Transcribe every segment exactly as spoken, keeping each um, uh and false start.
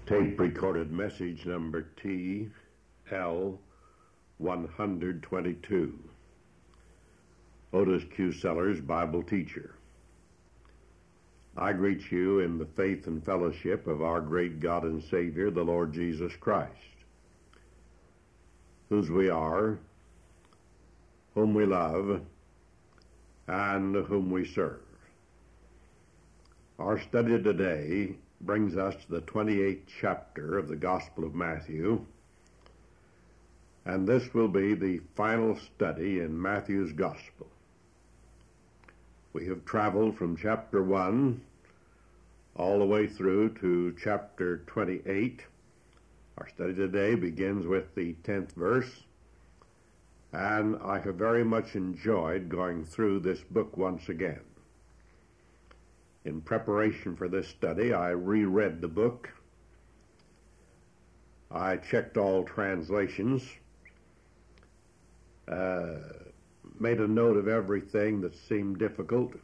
Tape recorded message number T L one twenty-two. Otis Q. Sellers, Bible teacher. I greet you in the faith and fellowship of our great God and Savior, the Lord Jesus Christ, whose we are, whom we love, and whom we serve. Our study today brings us to the twenty-eighth chapter of the Gospel of Matthew, and this will be the final study in Matthew's Gospel. We have traveled from chapter one all the way through to chapter twenty-eight. Our study today begins with the tenth verse, and I have very much enjoyed going through this book once again. In preparation for this study, I reread the book. I checked all translations, uh, made a note of everything that seemed difficult,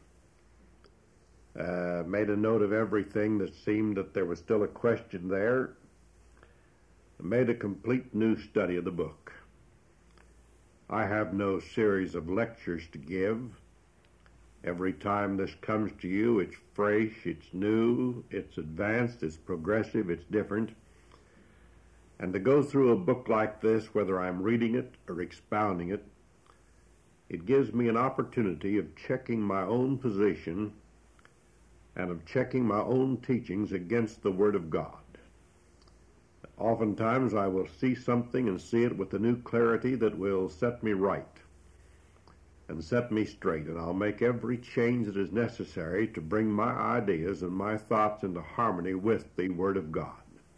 uh, made a note of everything that seemed that there was still a question there, and made a complete new study of the book. I have no series of lectures to give. Every time this comes to you, it's fresh, it's new, it's advanced, it's progressive, it's different. And to go through a book like this, whether I'm reading it or expounding it, it gives me an opportunity of checking my own position and of checking my own teachings against the Word of God. Oftentimes I will see something and see it with a new clarity that will set me right and set me straight, and I'll make every change that is necessary to bring my ideas and my thoughts into harmony with the Word of God.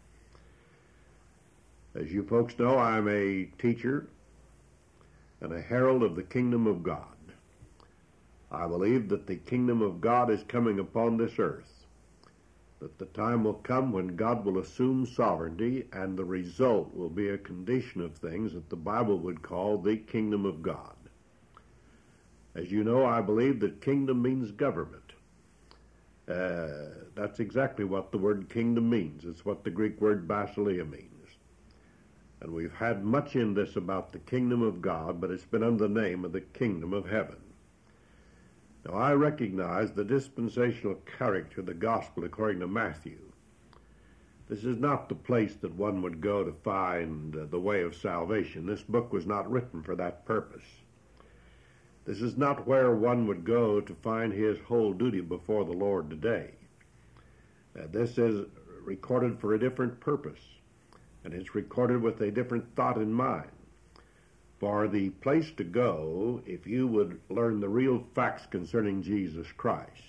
As you folks know, I'm a teacher and a herald of the kingdom of God. I believe that the kingdom of God is coming upon this earth, that the time will come when God will assume sovereignty, and the result will be a condition of things that the Bible would call the kingdom of God. As you know, I believe that kingdom means government. Uh, that's exactly what the word kingdom means. It's what the Greek word basileia means. And we've had much in this about the kingdom of God, but it's been under the name of the kingdom of heaven. Now, I recognize the dispensational character of the gospel according to Matthew. This is not the place that one would go to find uh, the way of salvation. This book was not written for that purpose. This is not where one would go to find his whole duty before the Lord today. Uh, this is recorded for a different purpose, and it's recorded with a different thought in mind. For the place to go, if you would learn the real facts concerning Jesus Christ,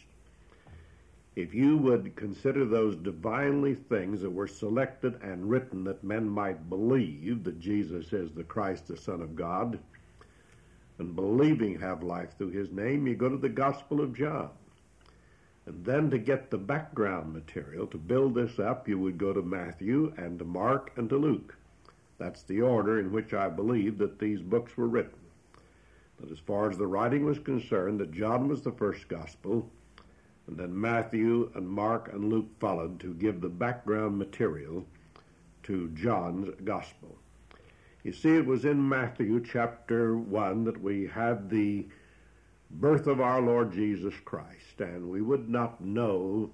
if you would consider those divinely things that were selected and written that men might believe that Jesus is the Christ, the Son of God, and believing have life through his name, you go to the Gospel of John. And then to get the background material, to build this up, you would go to Matthew and to Mark and to Luke. That's the order in which I believe that these books were written. But as far as the writing was concerned, that John was the first gospel, and then Matthew and Mark and Luke followed to give the background material to John's gospel. You see, it was in Matthew chapter one that we had the birth of our Lord Jesus Christ, and we would not know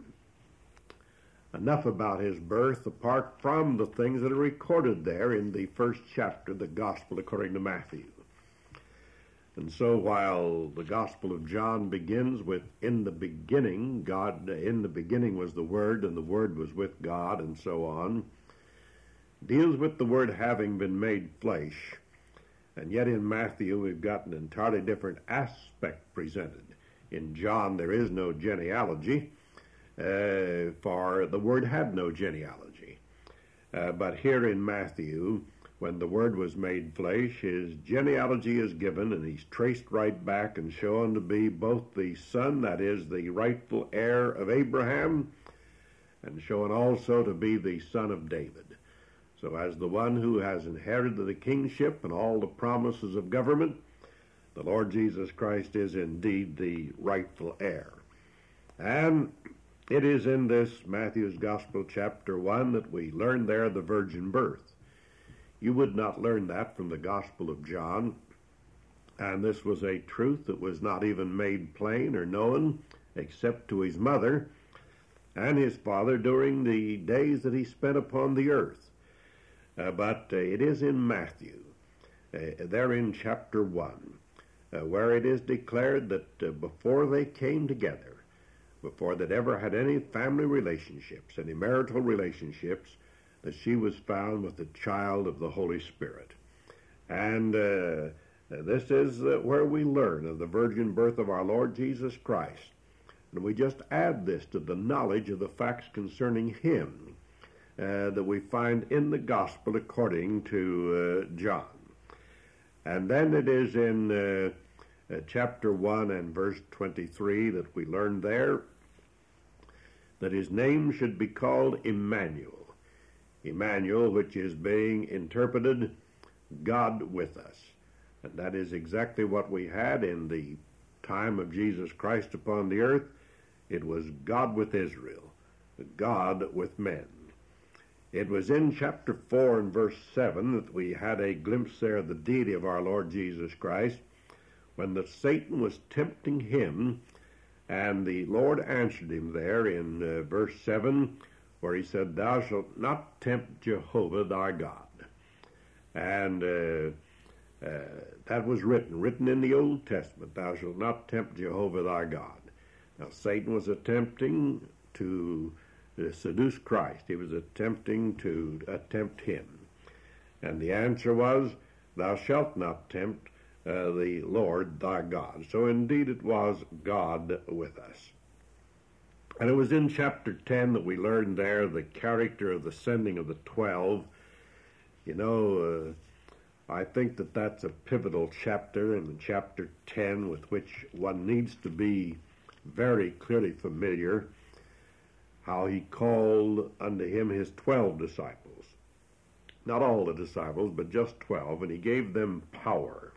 enough about his birth apart from the things that are recorded there in the first chapter of the Gospel according to Matthew. And so while the Gospel of John begins with, in the beginning, God, in the beginning was the Word, and the Word was with God, and so on, deals with the Word having been made flesh, and yet in Matthew we've got an entirely different aspect presented. In John there is no genealogy, uh, for the Word had no genealogy. Uh, but here in Matthew, when the Word was made flesh, his genealogy is given, and he's traced right back and shown to be both the son, that is, the rightful heir of Abraham, and shown also to be the son of David. So as the one who has inherited the kingship and all the promises of government, the Lord Jesus Christ is indeed the rightful heir. And it is in this Matthew's Gospel, chapter one, that we learn there the virgin birth. You would not learn that from the Gospel of John, and this was a truth that was not even made plain or known except to his mother and his father during the days that he spent upon the earth. Uh, but uh, it is in Matthew, uh, there in chapter one, uh, where it is declared that uh, before they came together, before they'd ever had any family relationships, any marital relationships, that she was found with the child of the Holy Spirit. And uh, this is uh, where we learn of the virgin birth of our Lord Jesus Christ. And we just add this to the knowledge of the facts concerning him uh, that we find in the Gospel according to uh, John. And then it is in uh, uh, chapter one and verse twenty-three that we learn there that his name should be called Emmanuel. Emmanuel, which is being interpreted, God with us. And that is exactly what we had in the time of Jesus Christ upon the earth. It was God with Israel, God with men. It was in chapter four and verse seven that we had a glimpse there of the deity of our Lord Jesus Christ, when the Satan was tempting him, and the Lord answered him there in uh, verse seven, where he said, "Thou shalt not tempt Jehovah thy God." And uh, uh, that was written, written in the Old Testament, "Thou shalt not tempt Jehovah thy God." Now, Satan was attempting to uh, seduce Christ. He was attempting to uh, tempt him. And the answer was, "Thou shalt not tempt uh, the Lord thy God." So indeed it was God with us. And it was in chapter ten that we learned there the character of the sending of the twelve. You know, uh, I think that that's a pivotal chapter in chapter ten with which one needs to be very clearly familiar, how he called unto him his twelve disciples. Not all the disciples, but just twelve, and he gave them power.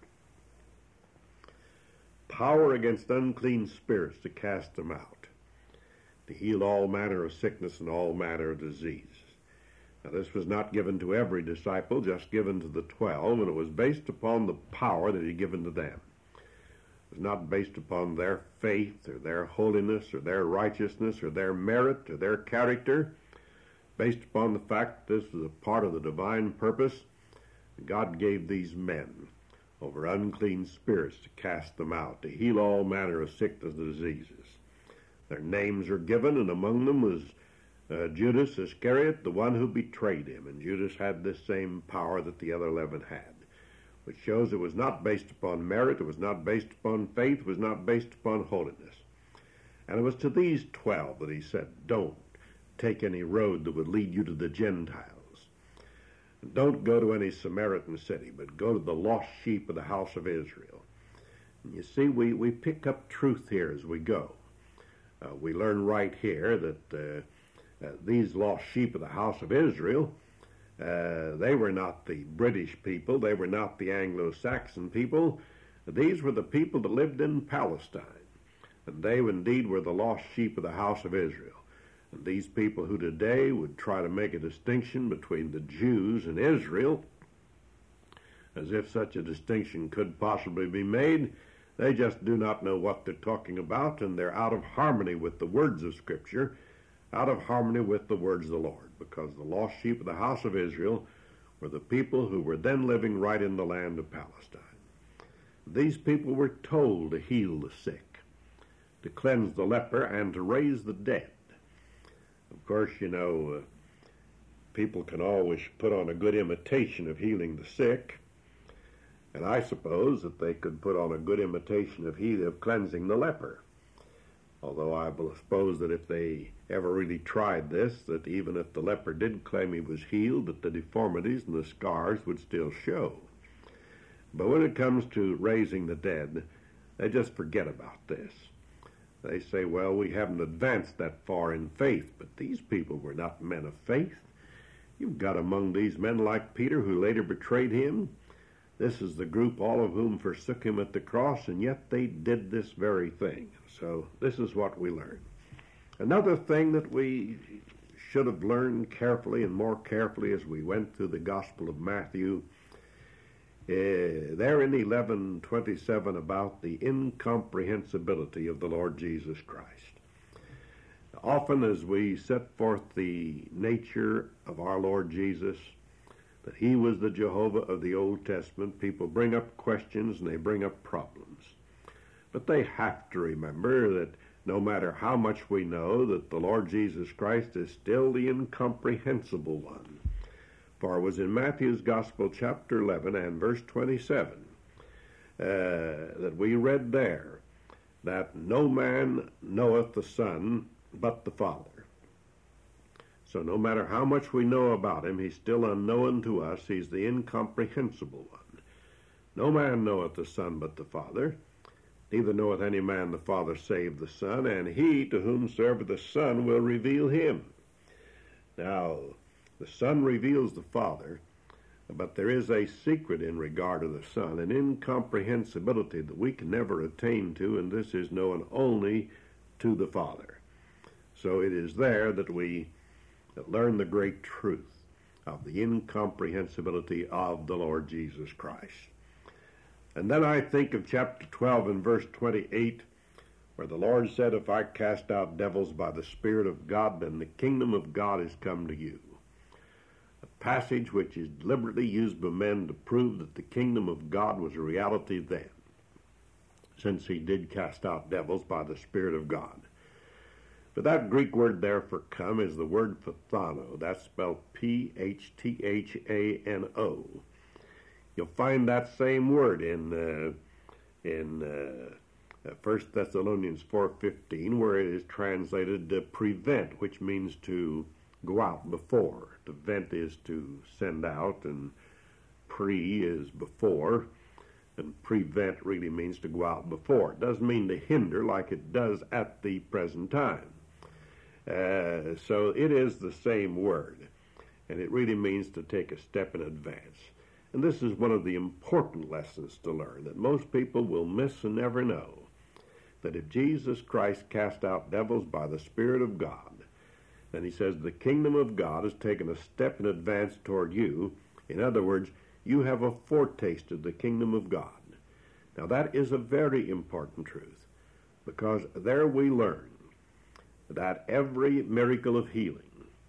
Power against unclean spirits to cast them out, to heal all manner of sickness and all manner of disease. Now, this was not given to every disciple, just given to the twelve, and it was based upon the power that he had given to them. It was not based upon their faith or their holiness or their righteousness or their merit or their character, based upon the fact that this was a part of the divine purpose. God gave these men over unclean spirits to cast them out, to heal all manner of sickness and diseases. Their names are given, and among them was uh, Judas Iscariot, the one who betrayed him. And Judas had this same power that the other eleven had, which shows it was not based upon merit, it was not based upon faith, it was not based upon holiness. And it was to these twelve that he said, "Don't take any road that would lead you to the Gentiles. Don't go to any Samaritan city, but go to the lost sheep of the house of Israel." And you see, we, we pick up truth here as we go. Uh, we learn right here that uh, uh, these lost sheep of the house of Israel, uh, they were not the British people, they were not the Anglo-Saxon people. These were the people that lived in Palestine, and they indeed were the lost sheep of the house of Israel. And these people who today would try to make a distinction between the Jews and Israel, as if such a distinction could possibly be made, they just do not know what they're talking about, and they're out of harmony with the words of Scripture, out of harmony with the words of the Lord, because the lost sheep of the house of Israel were the people who were then living right in the land of Palestine. These people were told to heal the sick, to cleanse the leper, and to raise the dead. Of course, you know, uh, people can always put on a good imitation of healing the sick, and I suppose that they could put on a good imitation of he of cleansing the leper. Although I suppose that if they ever really tried this, that even if the leper did claim he was healed, that the deformities and the scars would still show. But when it comes to raising the dead, they just forget about this. They say, well, we haven't advanced that far in faith, but these people were not men of faith. You've got among these men like Peter, who later betrayed him. This is the group, all of whom forsook him at the cross, and yet they did this very thing. So this is what we learn. Another thing that we should have learned carefully and more carefully as we went through the Gospel of Matthew, uh, there in eleven twenty-seven, about the incomprehensibility of the Lord Jesus Christ. Often as we set forth the nature of our Lord Jesus, that he was the Jehovah of the Old Testament, people bring up questions and they bring up problems. But they have to remember that no matter how much we know, that the Lord Jesus Christ is still the incomprehensible one. For it was in Matthew's Gospel, chapter eleven and verse twenty-seven, uh, that we read there that no man knoweth the Son but the Father. So no matter how much we know about him, he's still unknown to us. He's the incomprehensible one. No man knoweth the Son but the Father. Neither knoweth any man the Father save the Son, and he to whomsoever the Son will reveal him. Now, the Son reveals the Father, but there is a secret in regard to the Son, an incomprehensibility that we can never attain to, and this is known only to the Father. So it is there that we learn the great truth of the incomprehensibility of the Lord Jesus Christ. And then I think of chapter twelve and verse twenty-eight, where the Lord said, if I cast out devils by the Spirit of God, then the kingdom of God is come to you. A passage which is deliberately used by men to prove that the kingdom of God was a reality then, since he did cast out devils by the Spirit of God. But that Greek word there for come is the word pathano. That's spelled P H T H A N O. You'll find that same word in uh, in uh, First Thessalonians four fifteen, where it is translated to prevent, which means to go out before. To vent is to send out, and pre is before, and prevent really means to go out before. It doesn't mean to hinder like it does at the present time. Uh, so it is the same word, and it really means to take a step in advance. And this is one of the important lessons to learn, that most people will miss and never know, that if Jesus Christ cast out devils by the Spirit of God, then he says the kingdom of God has taken a step in advance toward you. In other words, you have a foretaste of the kingdom of God. Now that is a very important truth, because there we learn that every miracle of healing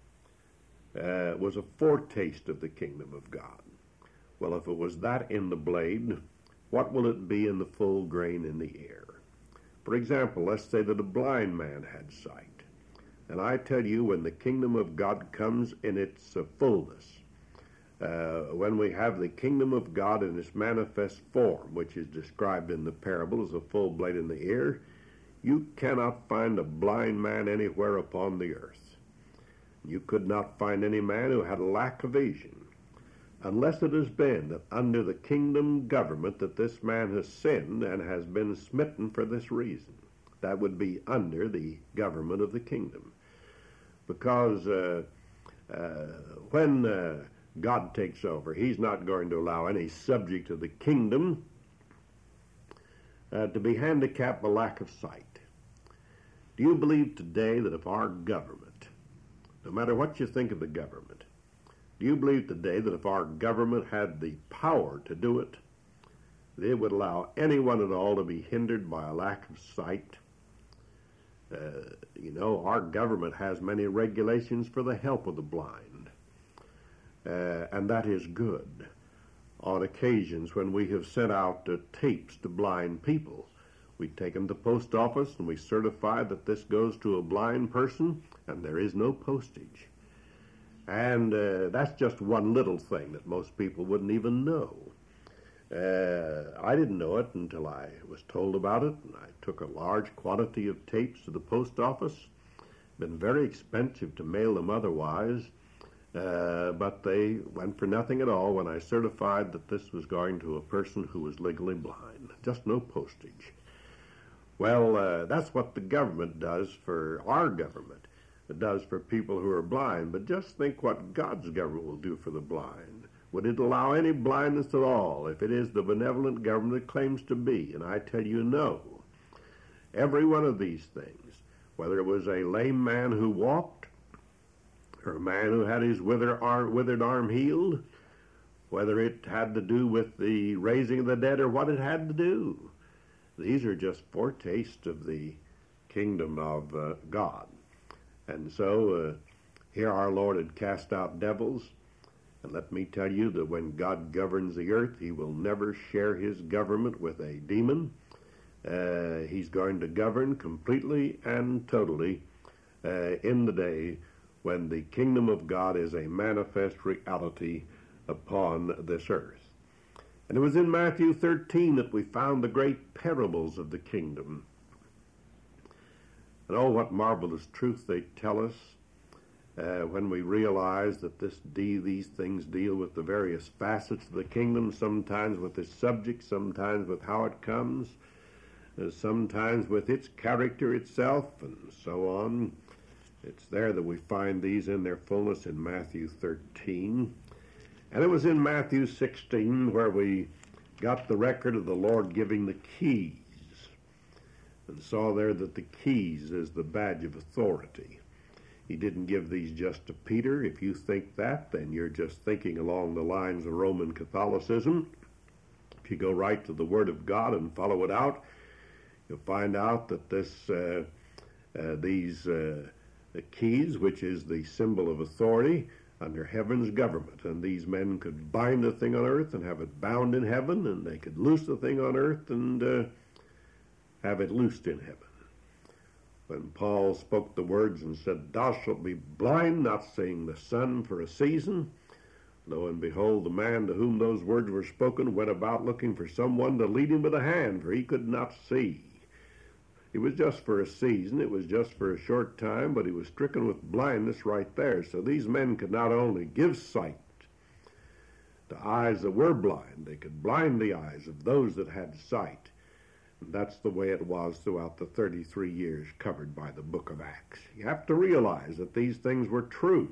uh, was a foretaste of the kingdom of God. Well, if it was that in the blade, what will it be in the full grain in the ear? For example, let's say that a blind man had sight. And I tell you, when the kingdom of God comes in its uh, fullness, uh, when we have the kingdom of God in its manifest form, which is described in the parable as a full blade in the ear, you cannot find a blind man anywhere upon the earth. You could not find any man who had a lack of vision, unless it has been that under the kingdom government that this man has sinned and has been smitten for this reason. That would be under the government of the kingdom. Because uh, uh, when uh, God takes over, he's not going to allow any subject of the kingdom uh, to be handicapped by lack of sight. Do you believe today that if our government, no matter what you think of the government, do you believe today that if our government had the power to do it, they would allow anyone at all to be hindered by a lack of sight? Uh, you know, our government has many regulations for the help of the blind, uh, and that is good. On occasions when we have sent out uh, tapes to blind people, we take them to the post office and we certify that this goes to a blind person, and there is no postage. And uh, that's just one little thing that most people wouldn't even know. Uh, I didn't know it until I was told about it, and I took a large quantity of tapes to the post office. Been very expensive to mail them otherwise, uh, but they went for nothing at all when I certified that this was going to a person who was legally blind. Just no postage. Well, uh, that's what the government does for our government. It does for people who are blind, but just think what God's government will do for the blind. Would it allow any blindness at all if it is the benevolent government it claims to be? And I tell you no. Every one of these things whether it was a lame man who walked, or a man who had his withered arm, withered arm healed, whether it had to do with the raising of the dead or what it had to do. These are just foretastes of the kingdom of uh, God. And so uh, here our Lord had cast out devils. And let me tell you that when God governs the earth, he will never share his government with a demon. Uh, he's going to govern completely and totally uh, in the day when the kingdom of God is a manifest reality upon this earth. And it was in Matthew thirteen that we found the great parables of the kingdom. And oh, what marvelous truth they tell us uh, when we realize that this de- these things deal with the various facets of the kingdom, sometimes with its subject, sometimes with how it comes, uh, sometimes with its character itself, and so on. It's there that we find these in their fullness in Matthew thirteen. And it was in Matthew sixteen where we got the record of the Lord giving the keys, and saw there that the keys is the badge of authority. He didn't give these just to Peter. If you think that, then you're just thinking along the lines of Roman Catholicism. If you go right to the Word of God and follow it out, you'll find out that this, uh, uh, these uh, the keys, which is the symbol of authority under heaven's government, and these men could bind the thing on earth and have it bound in heaven, and they could loose the thing on earth and uh, have it loosed in heaven. When Paul spoke the words and said, "Thou shalt be blind, not seeing the sun for a season," lo and behold, the man to whom those words were spoken went about looking for someone to lead him by the hand, for he could not see. It was just for a season, it was just for a short time, but he was stricken with blindness right there. So these men could not only give sight to eyes that were blind, they could blind the eyes of those that had sight. And that's the way it was throughout the thirty-three years covered by the book of Acts. You have to realize that these things were true,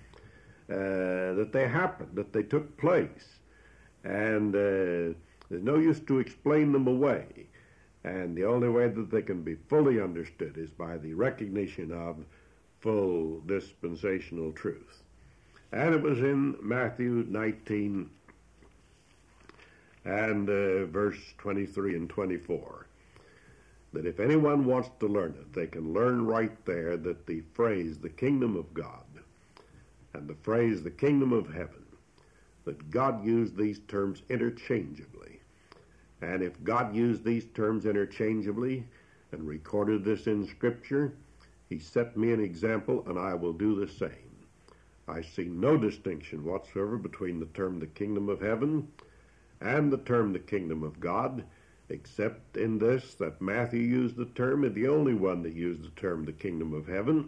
uh, that they happened, that they took place, and uh, there's no use to explain them away. And the only way that they can be fully understood is by the recognition of full dispensational truth. And it was in Matthew nineteen and uh, verse twenty-three and twenty-four that if anyone wants to learn it, they can learn right there that the phrase, the kingdom of God, and the phrase, the kingdom of heaven, that God used these terms interchangeably. And if God used these terms interchangeably and recorded this in Scripture, he set me an example, and I will do the same. I see no distinction whatsoever between the term the kingdom of heaven and the term the kingdom of God, except in this, that Matthew used the term, and the only one that used the term the kingdom of heaven.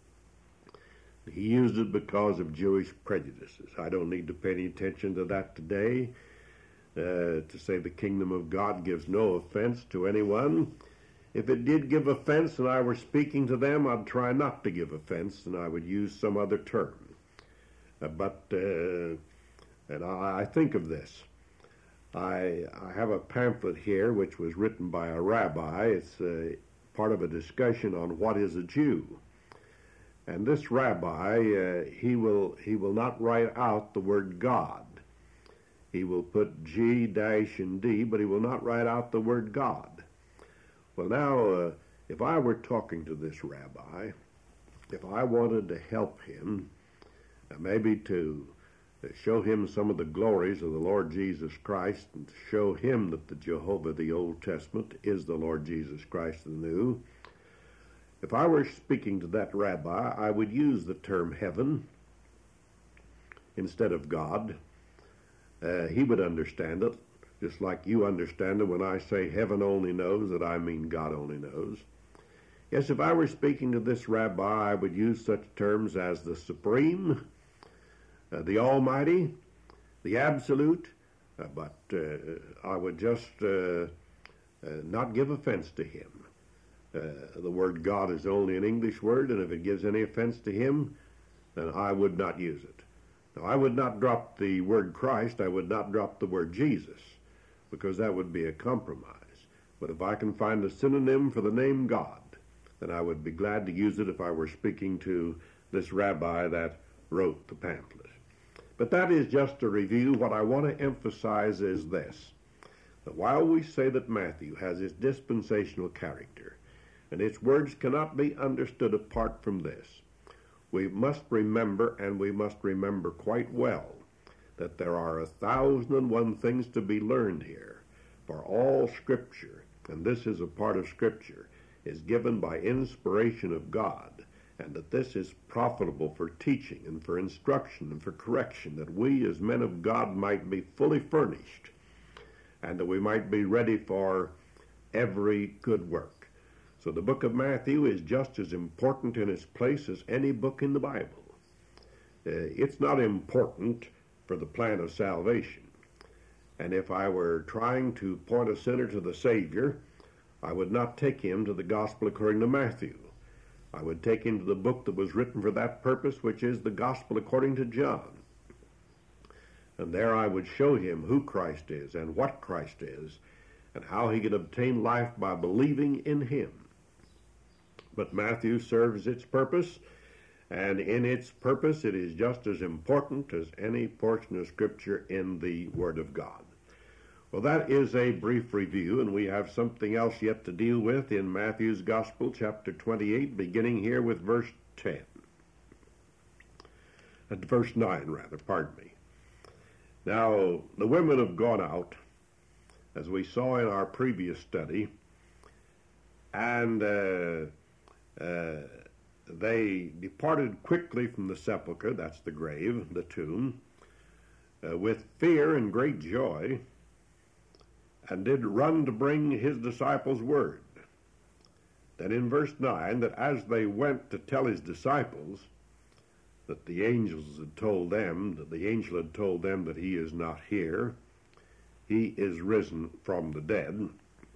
He used it because of Jewish prejudices. I don't need to pay any attention to that today. Uh, to say the kingdom of God gives no offense to anyone. If it did give offense and I were speaking to them, I'd try not to give offense, and I would use some other term. Uh, but, uh, and I, I think of this. I, I have a pamphlet here which was written by a rabbi. It's uh, part of a discussion on what is a Jew. And this rabbi, uh, he will he will not write out the word God. He will put G dash and D, but he will not write out the word God. Well, now, uh, if I were talking to this rabbi, if I wanted to help him, uh, maybe to uh, show him some of the glories of the Lord Jesus Christ, and to show him that the Jehovah of the Old Testament is the Lord Jesus Christ of the New, if I were speaking to that rabbi, I would use the term heaven instead of God. Uh, he would understand it, just like you understand it when I say heaven only knows, that I mean God only knows. Yes, if I were speaking to this rabbi, I would use such terms as the supreme, uh, the almighty, the absolute, uh, but uh, I would just uh, uh, not give offense to him. Uh, the word God is only an English word, and if it gives any offense to him, then I would not use it. Now, I would not drop the word Christ, I would not drop the word Jesus, because that would be a compromise. But if I can find a synonym for the name God then I would be glad to use it if I were speaking to this rabbi that wrote the pamphlet. But that is just a review. What I want to emphasize is this, that while we say that Matthew has his dispensational character, and its words cannot be understood apart from this, we must remember, and we must remember quite well, that there are a thousand and one things to be learned here. For all Scripture, and this is a part of Scripture, is given by inspiration of God, and that this is profitable for teaching and for instruction and for correction, that we as men of God might be fully furnished, and that we might be ready for every good work. So the book of Matthew is just as important in its place as any book in the Bible. Uh, it's not important for the plan of salvation. And if I were trying to point a sinner to the Savior, I would not take him to the Gospel according to Matthew. I would take him to the book that was written for that purpose, which is the Gospel according to John. And there I would show him who Christ is and what Christ is and how he can obtain life by believing in him. But Matthew serves its purpose, and in its purpose it is just as important as any portion of Scripture in the Word of God. Well, that is a brief review, and we have something else yet to deal with in Matthew's Gospel, chapter twenty-eight, beginning here with verse ten. At verse nine, rather, pardon me. Now, the women have gone out, as we saw in our previous study, and uh, uh, they departed quickly from the sepulchre, that's the grave, the tomb, uh, with fear and great joy, and did run to bring his disciples word. Then in verse nine, that as they went to tell his disciples that the angels had told them, that the angel had told them that he is not here, he is risen from the dead,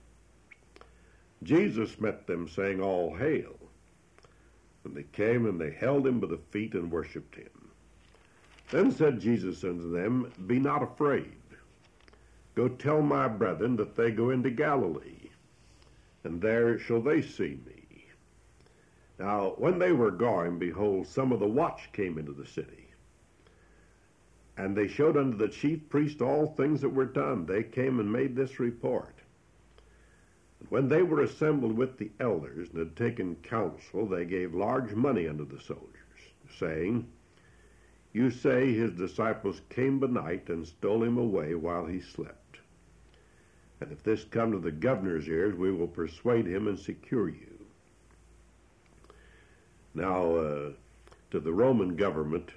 Jesus met them, saying, All hail. And they came and they held him by the feet and worshipped him. Then said Jesus unto them, Be not afraid. Go tell my brethren that they go into Galilee, and there shall they see me. Now, when they were going, behold, some of the watch came into the city. And they showed unto the chief priest all things that were done. They came and made this report. And when they were assembled with the elders and had taken counsel, they gave large money unto the soldiers, saying, You say his disciples came by night and stole him away while he slept. And if this come to the governor's ears, we will persuade him and secure you. Now, uh, to the Roman government,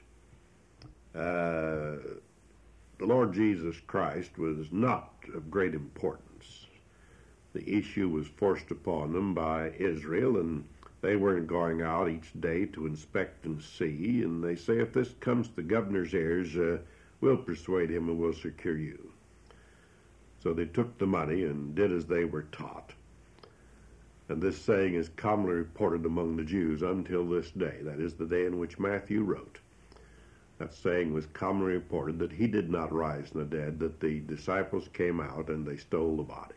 uh, the Lord Jesus Christ was not of great importance. The issue was forced upon them by Israel, and they weren't going out each day to inspect and see. And they say, if this comes to the governor's ears, uh, we'll persuade him and we'll secure you. So they took the money and did as they were taught. And this saying is commonly reported among the Jews until this day. That is the day in which Matthew wrote. That saying was commonly reported that he did not rise from the dead, that the disciples came out and they stole the body.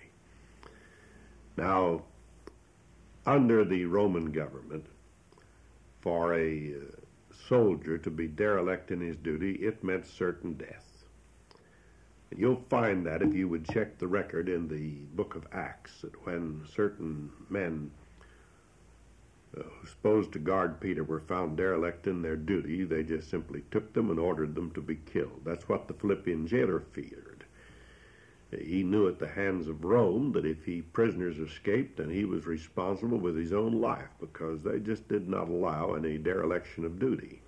Now, under the Roman government, for a soldier to be derelict in his duty, it meant certain death. And you'll find that if you would check the record in the book of Acts, that when certain men uh, supposed to guard Peter were found derelict in their duty, they just simply took them and ordered them to be killed. That's what the Philippian jailer feared. He knew at the hands of Rome that if he prisoners escaped, then he was responsible with his own life, because they just did not allow any dereliction of duty.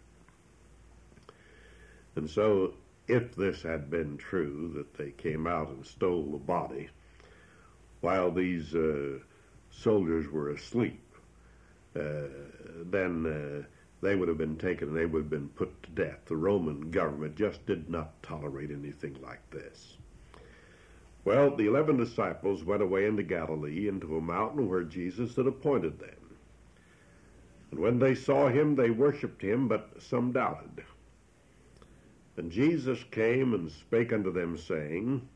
And so, if this had been true, that they came out and stole the body while these uh, soldiers were asleep, uh, then uh, they would have been taken and they would have been put to death. The Roman government just did not tolerate anything like this. Well, the eleven disciples went away into Galilee, into a mountain where Jesus had appointed them. And when they saw him, they worshipped him, but some doubted. And Jesus came and spake unto them, saying,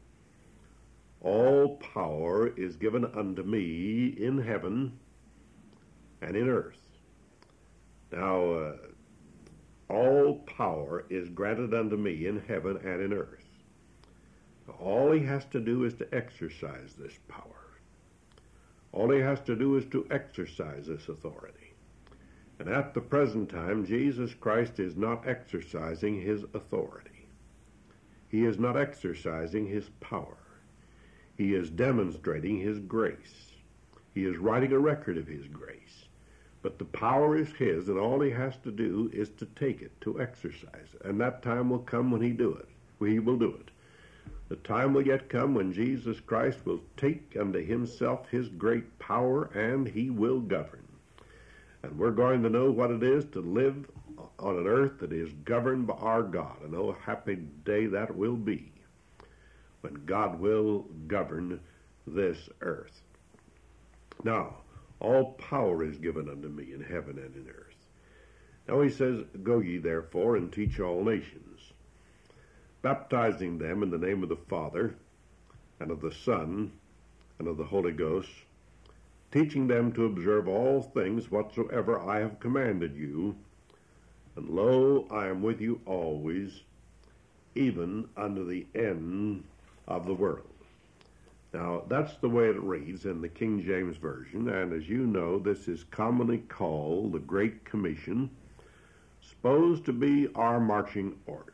All power is given unto me in heaven and in earth. Now, uh, all power is granted unto me in heaven and in earth. All he has to do is to exercise this power. All he has to do is to exercise this authority. And at the present time, Jesus Christ is not exercising his authority. He is not exercising his power. He is demonstrating his grace. He is writing a record of his grace. But the power is his, and all he has to do is to take it, to exercise it. And that time will come when he do it. He will do it. The time will yet come when Jesus Christ will take unto himself his great power, and he will govern. And we're going to know what it is to live on an earth that is governed by our God. And oh, happy day that will be, when God will govern this earth. Now, all power is given unto me in heaven and in earth. Now he says, Go ye therefore and teach all nations, baptizing them in the name of the Father, and of the Son, and of the Holy Ghost, teaching them to observe all things whatsoever I have commanded you. And lo, I am with you always, even unto the end of the world. Now, that's the way it reads in the King James Version, and as you know, this is commonly called the Great Commission, supposed to be our marching orders.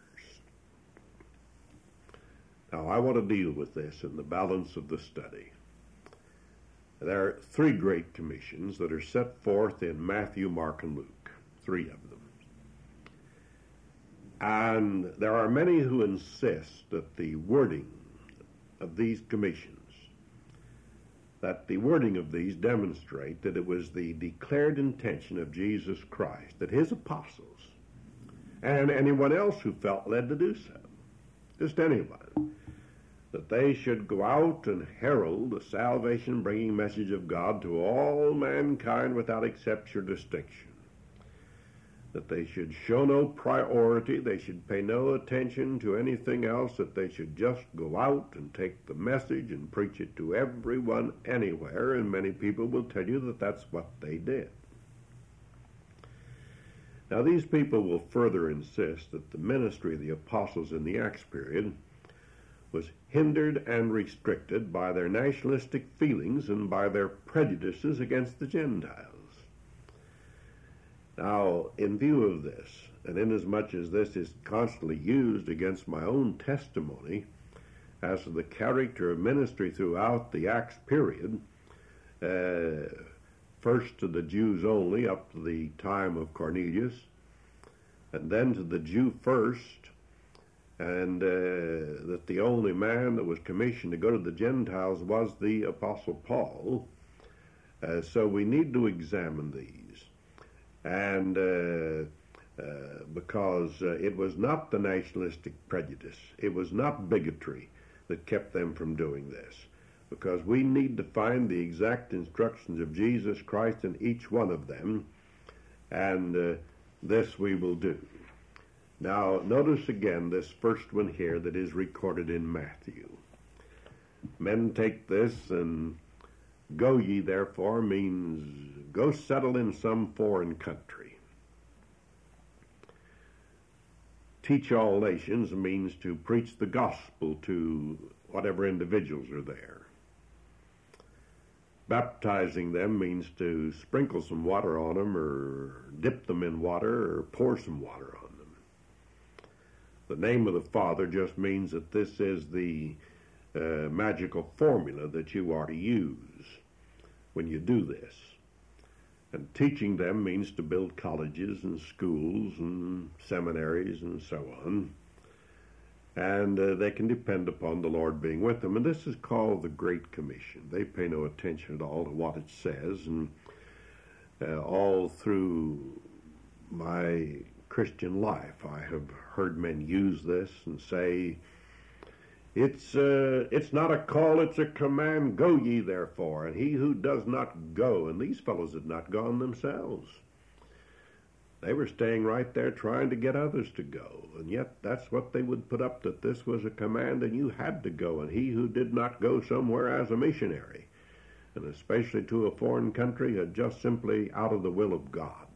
Now, I want to deal with this in the balance of the study. There are three Great Commissions that are set forth in Matthew, Mark, and Luke, three of them. And there are many who insist that the wording of these commissions, that the wording of these demonstrate that it was the declared intention of Jesus Christ, that his apostles, and anyone else who felt led to do so, just anyone, that they should go out and herald the salvation-bringing message of God to all mankind without exception or distinction. That they should show no priority, they should pay no attention to anything else, that they should just go out and take the message and preach it to everyone anywhere, and many people will tell you that that's what they did. Now, these people will further insist that the ministry of the apostles in the Acts period was hindered and restricted by their nationalistic feelings and by their prejudices against the Gentiles. Now, in view of this, and inasmuch as this is constantly used against my own testimony as to the character of ministry throughout the Acts period, uh, first to the Jews only up to the time of Cornelius, and then to the Jew first, and uh, that the only man that was commissioned to go to the Gentiles was the Apostle Paul. Uh, so we need to examine these. And uh, uh, because uh, it was not the nationalistic prejudice, it was not bigotry that kept them from doing this. Because we need to find the exact instructions of Jesus Christ in each one of them, and uh, this we will do. Now, notice again this first one here that is recorded in Matthew. Men take this, and go ye therefore means go settle in some foreign country. Teach all nations means to preach the gospel to whatever individuals are there. Baptizing them means to sprinkle some water on them, or dip them in water, or pour some water on them. The name of the Father just means that this is the uh, magical formula that you are to use when you do this. And teaching them means to build colleges and schools and seminaries and so on. And uh, they can depend upon the Lord being with them. And this is called the Great Commission. They pay no attention at all to what it says. And uh, all through my Christian life, I have heard men use this and say, It's uh, it's not a call, it's a command. Go ye therefore, and he who does not go. And these fellows had not gone themselves. They were staying right there trying to get others to go. And yet that's what they would put up, that this was a command and you had to go. And he who did not go somewhere as a missionary and especially to a foreign country, are just simply out of the will of God.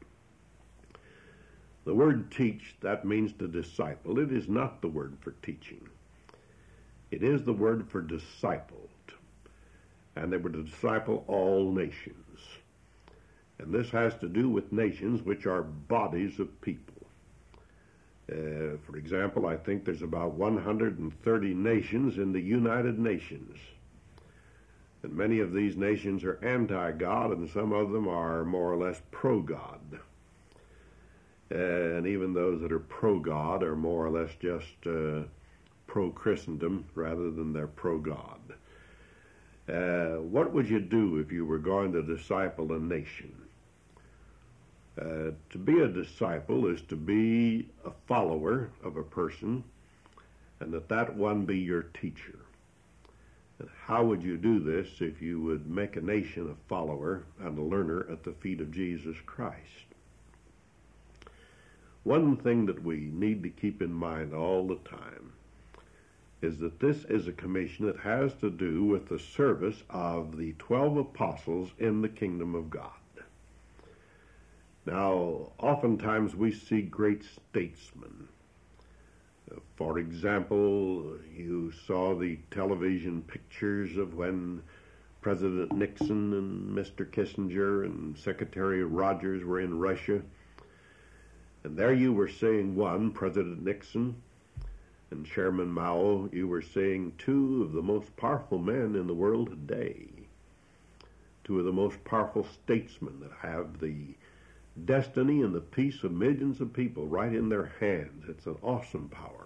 The word teach, that means to disciple. It is not the word for teaching. It is the word for discipled. And they were to disciple all nations. And this has to do with nations which are bodies of people. Uh, for example, I think there's about one hundred thirty nations in the United Nations. And many of these nations are anti-God, and some of them are more or less pro-God. And even those that are pro-God are more or less just uh, pro-Christendom rather than they're pro-God. Uh, what would you do if you were going to disciple a nation? Uh, to be a disciple is to be a follower of a person, and that that one be your teacher. And how would you do this if you would make a nation a follower and a learner at the feet of Jesus Christ? One thing that we need to keep in mind all the time is that this is a commission that has to do with the service of the twelve apostles in the kingdom of God. Now, oftentimes we see great statesmen. Uh, for example, you saw the television pictures of when President Nixon and Mister Kissinger and Secretary Rogers were in Russia. And there you were seeing one, President Nixon, and Chairman Mao. You were seeing two of the most powerful men in the world today, two of the most powerful statesmen that have the destiny and the peace of millions of people right in their hands. It's an awesome power.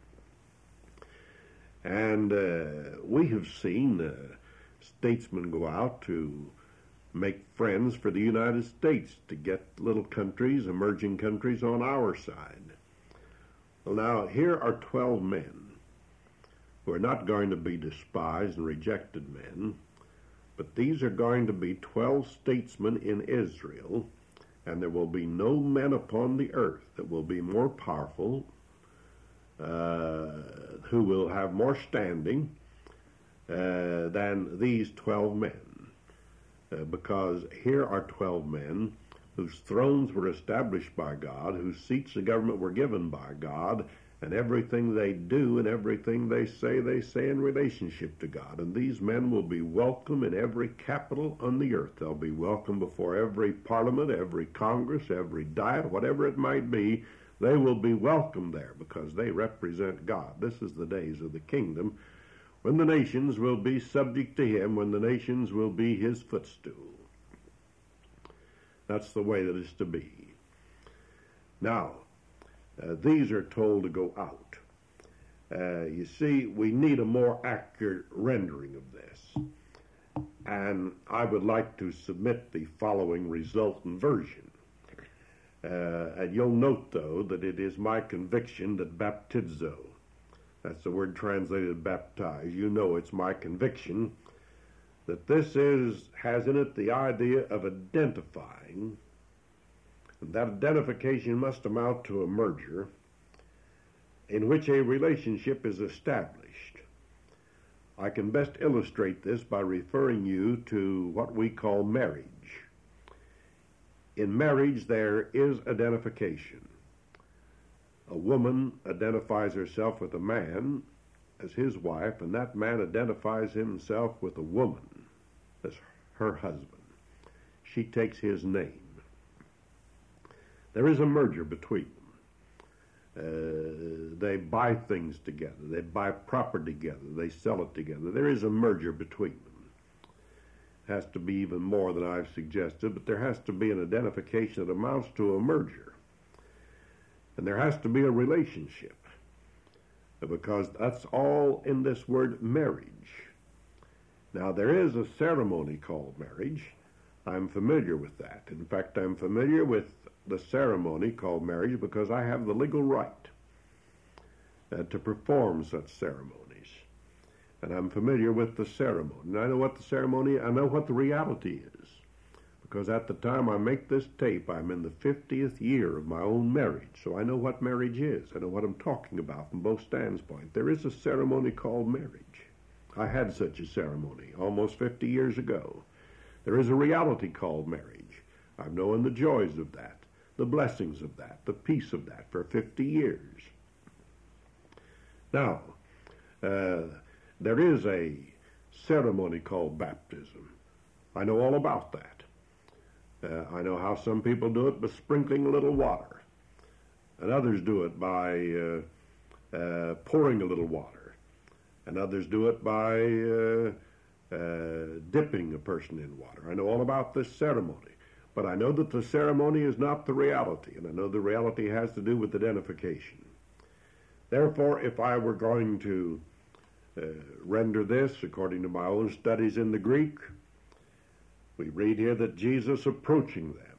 And uh, we have seen uh, statesmen go out to make friends for the United States, to get little countries, emerging countries, on our side. Well, now, here are twelve men who are not going to be despised and rejected men, but these are going to be twelve statesmen in Israel, and there will be no men upon the earth that will be more powerful, uh, who will have more standing uh, than these twelve men. Uh, because here are twelve men whose thrones were established by God, whose seats of government were given by God, and everything they do and everything they say, they say in relationship to God. And these men will be welcome in every capital on the earth. They'll be welcome before every parliament, every congress, every diet, whatever it might be. They will be welcome there because they represent God. This is the days of the kingdom, when the nations will be subject to him, when the nations will be his footstool. That's the way that it's to be. Now, uh, these are told to go out. Uh, you see, we need a more accurate rendering of this. And I would like to submit the following resultant version. Uh, and you'll note, though, that it is my conviction that baptizo, that's the word translated baptize, you know it's my conviction that this is has in it the idea of identifying, and that identification must amount to a merger in which a relationship is established. I can best illustrate this by referring you to what we call marriage. In marriage, there is identification. A woman identifies herself with a man as his wife, and that man identifies himself with a woman as her husband. She takes his name. There is a merger between them. Uh, they buy things together. They buy property together. They sell it together. There is a merger between them. It has to be even more than I've suggested, but there has to be an identification that amounts to a merger. And there has to be a relationship, because that's all in this word marriage. Now, there is a ceremony called marriage. I'm familiar with that. In fact, I'm familiar with the ceremony called marriage because I have the legal right uh, to perform such ceremonies. And I'm familiar with the ceremony. And I know what the ceremony, I know what the reality is. Because at the time I make this tape, I'm in the fiftieth year of my own marriage. So I know what marriage is. I know what I'm talking about from both standpoints. There is a ceremony called marriage. I had such a ceremony almost fifty years ago. There is a reality called marriage. I've known the joys of that, the blessings of that, the peace of that for fifty years. Now, uh, there is a ceremony called baptism. I know all about that. Uh, I know how some people do it by sprinkling a little water, and others do it by uh, uh, pouring a little water, and others do it by uh, uh, dipping a person in water. I know all about this ceremony, but I know that the ceremony is not the reality, and I know the reality has to do with identification. Therefore, if I were going to uh, render this according to my own studies in the Greek, we read here that Jesus approaching them.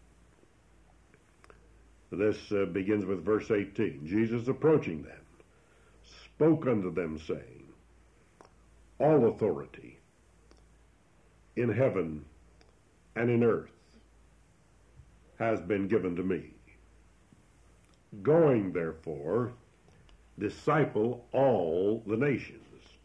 This uh, begins with verse eighteen. Jesus approaching them spoke unto them, saying, all authority in heaven and in earth has been given to me. Going, therefore, disciple all the nations,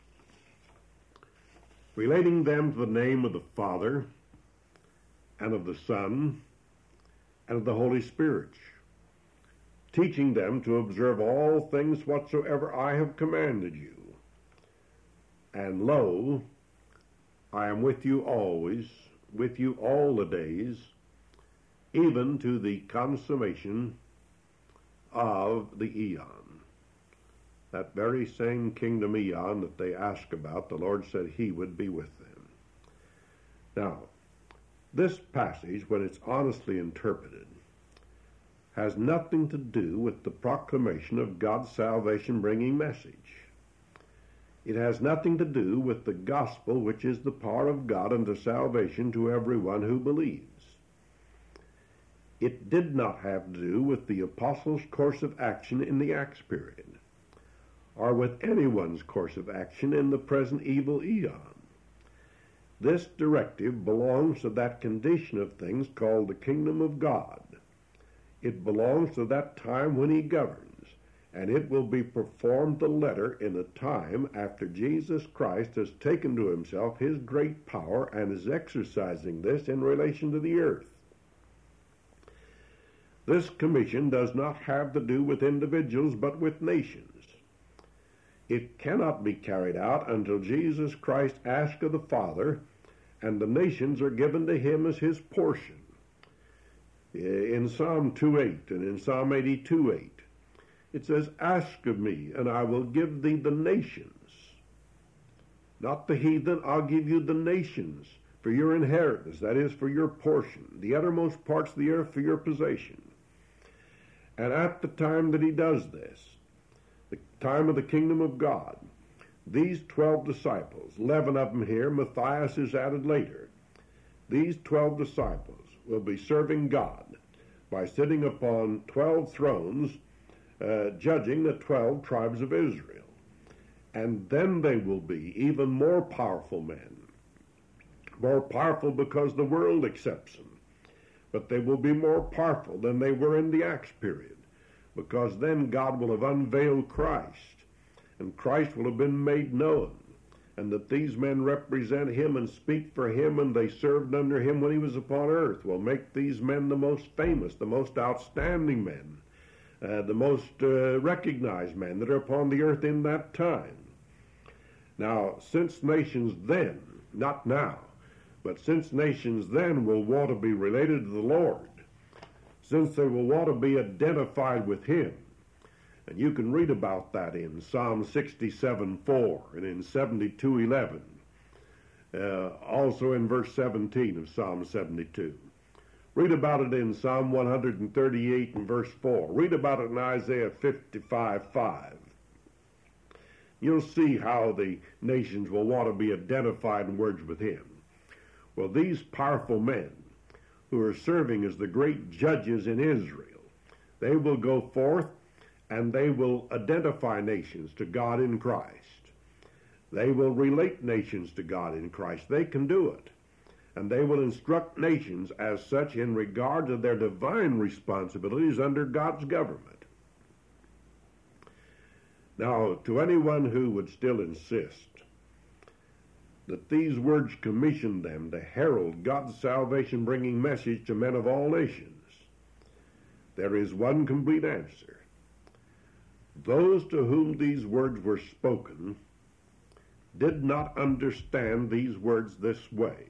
relating them to the name of the Father and of the Son and of the Holy Spirit, teaching them to observe all things whatsoever I have commanded you. And lo, I am with you always, with you all the days, even to the consummation of the eon. That very same kingdom eon that they ask about, the Lord said he would be with them. Now, this passage, when it's honestly interpreted, has nothing to do with the proclamation of God's salvation-bringing message. It has nothing to do with the gospel, which is the power of God unto salvation to everyone who believes. It did not have to do with the apostles' course of action in the Acts period, or with anyone's course of action in the present evil eon. This directive belongs to that condition of things called the kingdom of God. It belongs to that time when he governs, and it will be performed the letter in a time after Jesus Christ has taken to himself his great power and is exercising this in relation to the earth. This commission does not have to do with individuals, but with nations. It cannot be carried out until Jesus Christ asks of the Father, and the nations are given to him as his portion. In Psalm two eight and in Psalm eighty-two eight, it says, ask of me, and I will give thee the nations. Not the heathen, I'll give you the nations for your inheritance, that is, for your portion, the uttermost parts of the earth for your possession. And at the time that he does this, the time of the kingdom of God, these twelve disciples, eleven of them here, Matthias is added later, these twelve disciples will be serving God by sitting upon twelve thrones, uh, judging the twelve tribes of Israel. And then they will be even more powerful men, more powerful because the world accepts them. But they will be more powerful than they were in the Acts period, because then God will have unveiled Christ, and Christ will have been made known, and that these men represent him and speak for him, and they served under him when he was upon earth, will make these men the most famous, the most outstanding men, uh, the most uh, recognized men that are upon the earth in that time. Now, since nations then, not now, but since nations then will want to be related to the Lord, since they will want to be identified with him, and you can read about that in Psalm sixty-seven four and in seventy-two eleven, uh, also in verse seventeen of Psalm seventy-two. Read about it in Psalm one thirty-eight and verse four. Read about it in Isaiah fifty-five five. You'll see how the nations will want to be identified in words with him. Well, these powerful men who are serving as the great judges in Israel, they will go forth and they will identify nations to God in Christ. They will relate nations to God in Christ. They can do it. And they will instruct nations as such in regard to their divine responsibilities under God's government. Now, to anyone who would still insist that these words commissioned them to herald God's salvation-bringing message to men of all nations? There is one complete answer. Those to whom these words were spoken did not understand these words this way.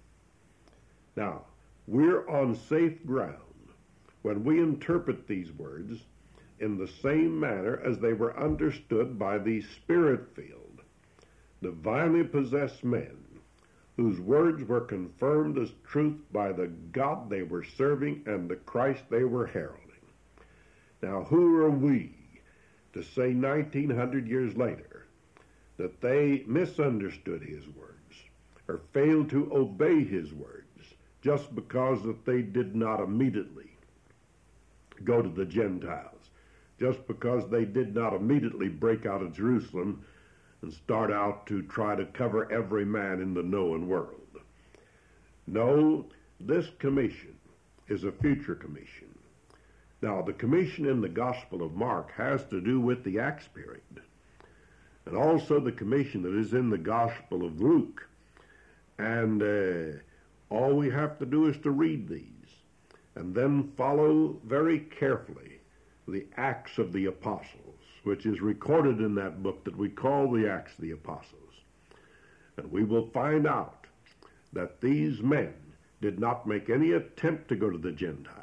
Now, we're on safe ground when we interpret these words in the same manner as they were understood by these spirit-filled, divinely possessed men whose words were confirmed as truth by the God they were serving and the Christ they were heralding. Now, who are we to say nineteen hundred years later that they misunderstood his words or failed to obey his words just because that they did not immediately go to the Gentiles, just because they did not immediately break out of Jerusalem and start out to try to cover every man in the known world? No, this commission is a future commission. Now, the commission in the Gospel of Mark has to do with the Acts period, and also the commission that is in the Gospel of Luke. And uh, all we have to do is to read these and then follow very carefully the Acts of the Apostles, which is recorded in that book that we call the Acts of the Apostles. And we will find out that these men did not make any attempt to go to the Gentiles.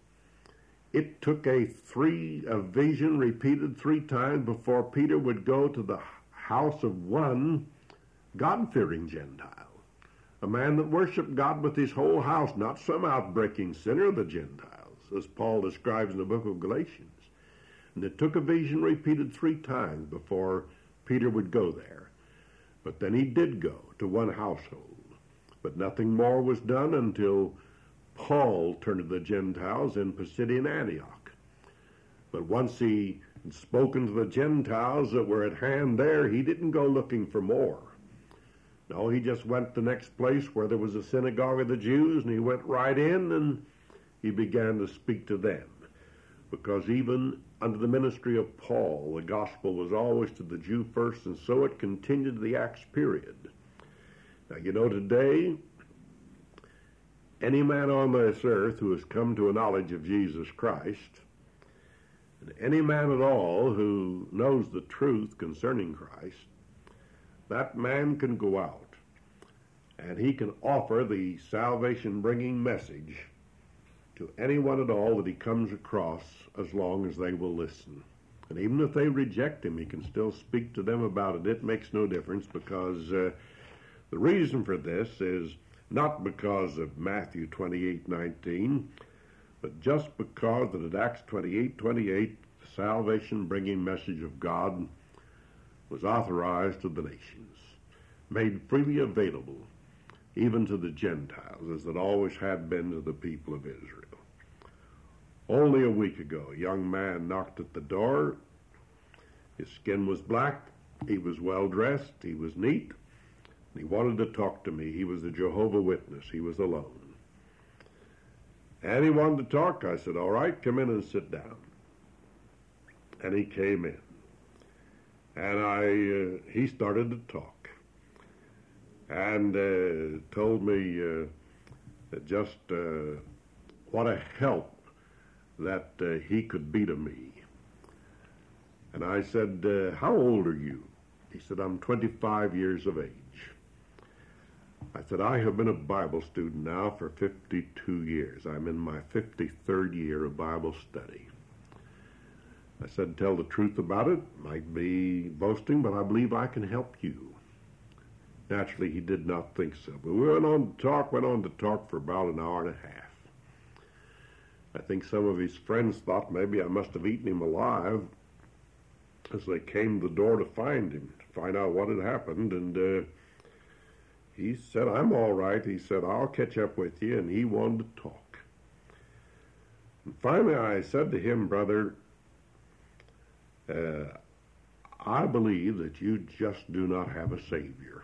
It took a three a vision repeated three times before Peter would go to the house of one God-fearing Gentile, a man that worshiped God with his whole house, not some outbreaking sinner of the Gentiles, as Paul describes in the book of Galatians. And it took a vision repeated three times before Peter would go there. But then he did go to one household. But nothing more was done until Paul turned to the Gentiles in Pisidian Antioch. But once he had spoken to the Gentiles that were at hand there, he didn't go looking for more. No, he just went to the next place where there was a synagogue of the Jews, and he went right in and he began to speak to them. Because even under the ministry of Paul, the gospel was always to the Jew first, and so it continued to the Acts period. Now, you know, today, any man on this earth who has come to a knowledge of Jesus Christ, and any man at all who knows the truth concerning Christ, that man can go out and he can offer the salvation-bringing message to anyone at all that he comes across, as long as they will listen. And even if they reject him, he can still speak to them about it. It makes no difference, because uh, the reason for this is not because of Matthew twenty-eight nineteen, but just because that at Acts twenty-eight twenty-eight, the salvation-bringing message of God was authorized to the nations, made freely available even to the Gentiles, as it always had been to the people of Israel. Only a week ago, a young man knocked at the door. His skin was black, he was well-dressed, he was neat, and he wanted to talk to me. He was a Jehovah Witness. He was alone. And he wanted to talk. I said, all right, come in and sit down. And he came in. And I, uh, he started to talk. And uh, told me uh, just uh, what a help that uh, he could be to me. And I said, uh, how old are you? He said, I'm twenty-five years of age. I said, I have been a Bible student now for fifty-two years. I'm in my fifty-third year of Bible study. I said, tell the truth about it. Might be boasting, but I believe I can help you. Naturally, he did not think so. But we went on to talk, went on to talk for about an hour and a half. I think some of his friends thought maybe I must have eaten him alive as they came to the door to find him, to find out what had happened. And uh, he said, I'm all right. He said, I'll catch up with you. And he wanted to talk. And finally, I said to him, brother, uh, I believe that you just do not have a Savior.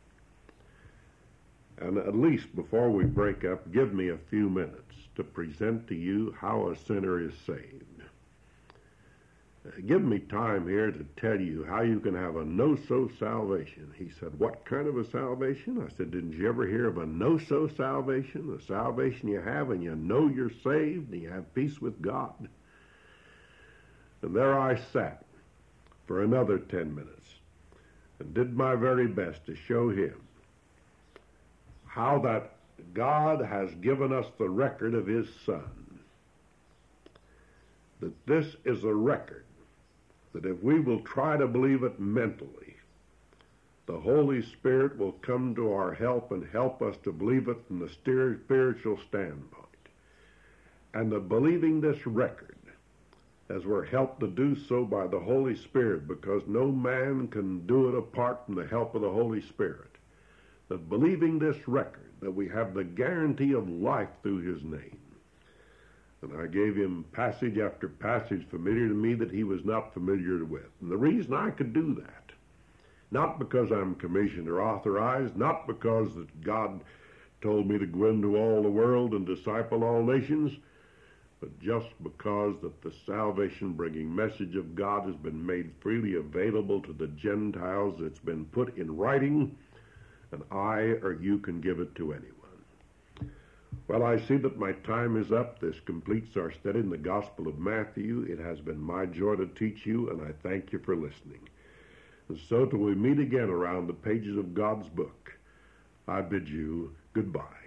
And at least before we break up, give me a few minutes to present to you how a sinner is saved. give me time here to tell you how you can have a no-so salvation. He said, what kind of a salvation? I said, didn't you ever hear of a no-so salvation? A salvation you have and you know you're saved and you have peace with God. And there I sat for another ten minutes and did my very best to show him how that God has given us the record of his Son. That this is a record that if we will try to believe it mentally, the Holy Spirit will come to our help and help us to believe it from the spiritual standpoint. And the believing this record, as we're helped to do so by the Holy Spirit, because no man can do it apart from the help of the Holy Spirit, that believing this record, that we have the guarantee of life through his name. And I gave him passage after passage familiar to me that he was not familiar with. And the reason I could do that, not because I'm commissioned or authorized, not because that God told me to go into all the world and disciple all nations, but just because that the salvation-bringing message of God has been made freely available to the Gentiles. It's been put in writing, and I or you can give it to anyone. Well, I see that my time is up. This completes our study in the Gospel of Matthew. It has been my joy to teach you, and I thank you for listening. And so till we meet again around the pages of God's book, I bid you goodbye.